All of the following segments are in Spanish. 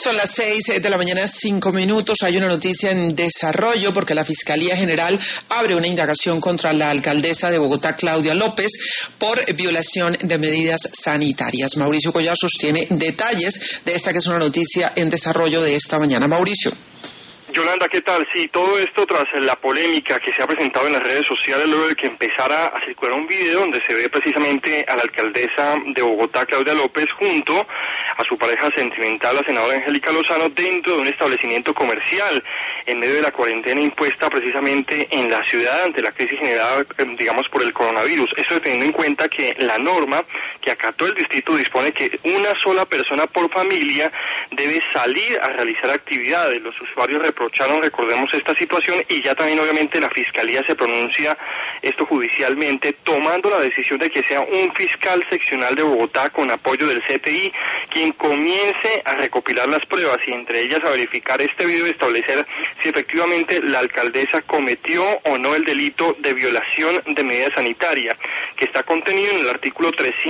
Son las 6:05 a.m. Hay una noticia en desarrollo porque la Fiscalía General abre una indagación contra la alcaldesa de Bogotá, Claudia López, por violación de medidas sanitarias. Mauricio Collar sostiene detalles de esta que es una noticia en desarrollo de esta mañana. Mauricio. Yolanda, ¿qué tal? Sí, todo esto tras la polémica que se ha presentado en las redes sociales luego de que empezara a circular un video donde se ve precisamente a la alcaldesa de Bogotá, Claudia López, junto a su pareja sentimental, la senadora Angélica Lozano, dentro de un establecimiento comercial en medio de la cuarentena impuesta precisamente en la ciudad ante la crisis generada, digamos, por el coronavirus. Esto teniendo en cuenta que la norma que acató el distrito dispone que una sola persona por familia debe salir a realizar actividades. Los usuarios recordemos esta situación, y ya también obviamente la Fiscalía se pronuncia esto judicialmente, tomando la decisión de que sea un fiscal seccional de Bogotá con apoyo del CTI quien comience a recopilar las pruebas y entre ellas a verificar este video y establecer si efectivamente la alcaldesa cometió o no el delito de violación de medida sanitaria, que está contenido en el artículo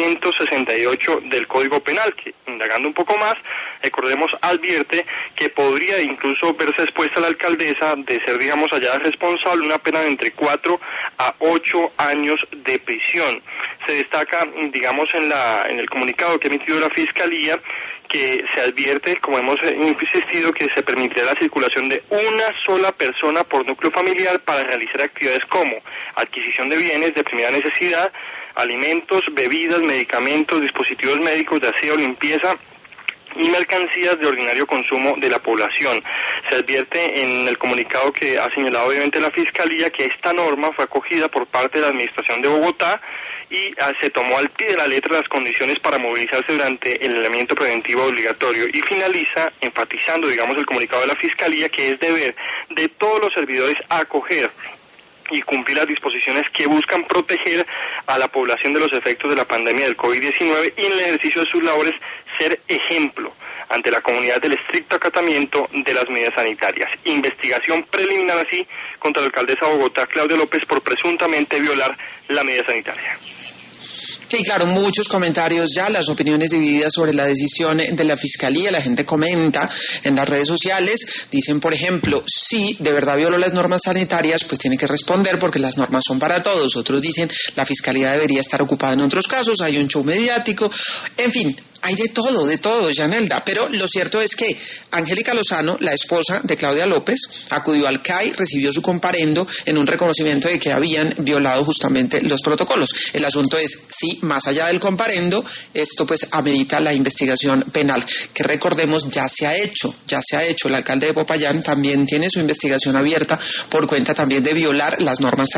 368 del Código Penal, que, indagando un poco más, recordemos, advierte que podría incluso verse expuesta a la alcaldesa de ser, digamos, hallada responsable, una pena de entre 4 a 8 años de prisión. Se destaca, digamos, en el comunicado que ha emitido la Fiscalía, que se advierte, como hemos insistido, que se permitirá la circulación de una sola persona por núcleo familiar para realizar actividades como adquisición de bienes de primera necesidad, alimentos, bebidas, medicamentos, dispositivos médicos de aseo, limpieza y mercancías de ordinario consumo de la población. Se advierte en el comunicado que ha señalado obviamente la Fiscalía que esta norma fue acogida por parte de la Administración de Bogotá y se tomó al pie de la letra las condiciones para movilizarse durante el aislamiento preventivo obligatorio, y finaliza enfatizando, digamos, el comunicado de la Fiscalía que es deber de todos los servidores acoger y cumplir las disposiciones que buscan proteger a la población de los efectos de la pandemia del COVID-19 y en el ejercicio de sus labores ser ejemplo ante la comunidad del estricto acatamiento de las medidas sanitarias. Investigación preliminar así contra la alcaldesa de Bogotá, Claudia López, por presuntamente violar la medida sanitaria. Sí, claro, muchos comentarios ya, las opiniones divididas sobre la decisión de la Fiscalía. La gente comenta en las redes sociales, dicen, por ejemplo, si de verdad violó las normas sanitarias, pues tiene que responder porque las normas son para todos. Otros dicen, la Fiscalía debería estar ocupada en otros casos, hay un show mediático, en fin. Hay de todo, Yanelda, pero lo cierto es que Angélica Lozano, la esposa de Claudia López, acudió al CAI, recibió su comparendo en un reconocimiento de que habían violado justamente los protocolos. El asunto es si, más allá del comparendo, esto pues amerita la investigación penal, que recordemos ya se ha hecho. El alcalde de Popayán también tiene su investigación abierta por cuenta también de violar las normas sanitarias.